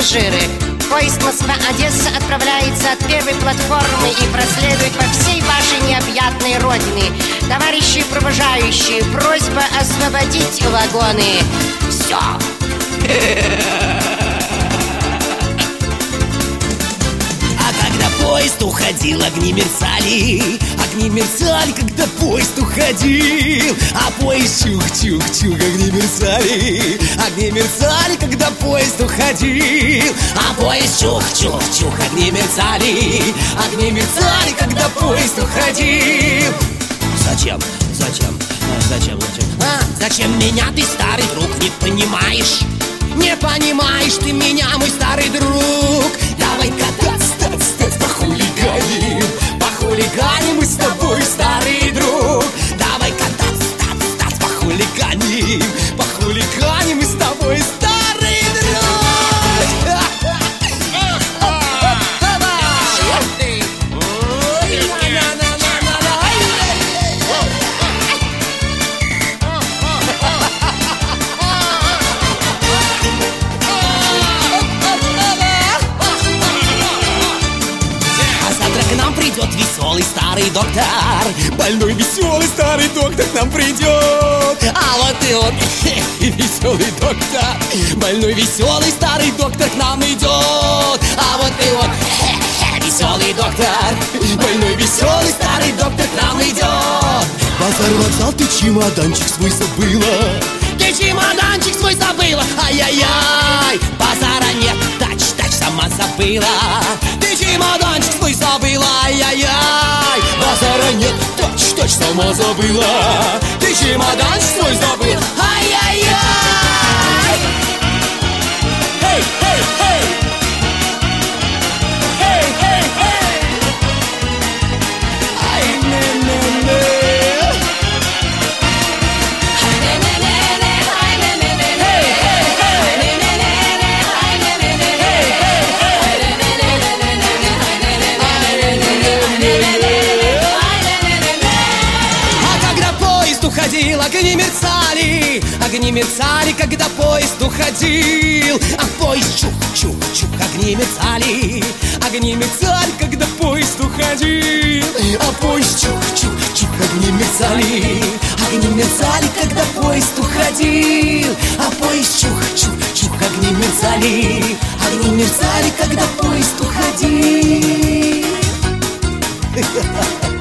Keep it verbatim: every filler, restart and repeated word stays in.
пассажиры. Поезд Москва-Одесса отправляется от первой платформы и проследует по всей вашей необъятной родине. Товарищи провожающие, просьба освободить вагоны. Все. Поезд уходил, огни мерцали, огни мерцали, когда поезд уходил. А поезд чух-чух-чух, огни мерцали, огни мерцали, когда поезд уходил. А поезд чух-чух-чух, огни мерцали, огни мерцали, когда поезд уходил. Зачем? Зачем? Зачем? Зачем? А, зачем меня ты, старый друг, не понимаешь? Не понимаешь ты меня, мой старый друг. Давай кататься, похулиганим, похулиганим мы с тобой, старый друг. Давай кататься, тац, тац, похулиганим, похулиганим мы с тобой, старый друг. Придет веселый старый доктор, больной веселый старый доктор к нам придет. А вот и он, веселый доктор, больной веселый старый доктор к нам идет. А вот и он, веселый доктор, больной веселый старый доктор к нам идет. Базар вокзал, ты чемоданчик свой забыла, ты чемоданчик свой забыла. Ай-яй-яй, базара нет, тач-тач, сама забыла. Ты чемоданчик свой забыла, ай-яй-яй, базара нет, точь-точь, сама забыла. Ты чемоданчик свой забыла, ай-яй-яй. Эй-эй-эй, эй-эй-эй, ай-не-не-не. Уходил, огни мерцали, огни мерцали, когда поезд уходил. А поезд чух-чух-чух, огни мерцали, огни мерцали, когда поезд уходил. А поезд чух-чух-чух, огни мерцали, огни мерцали, когда поезд уходил. А поезд чух-чух-чух, огни мерцали, огни мерцали, когда поезд уходил.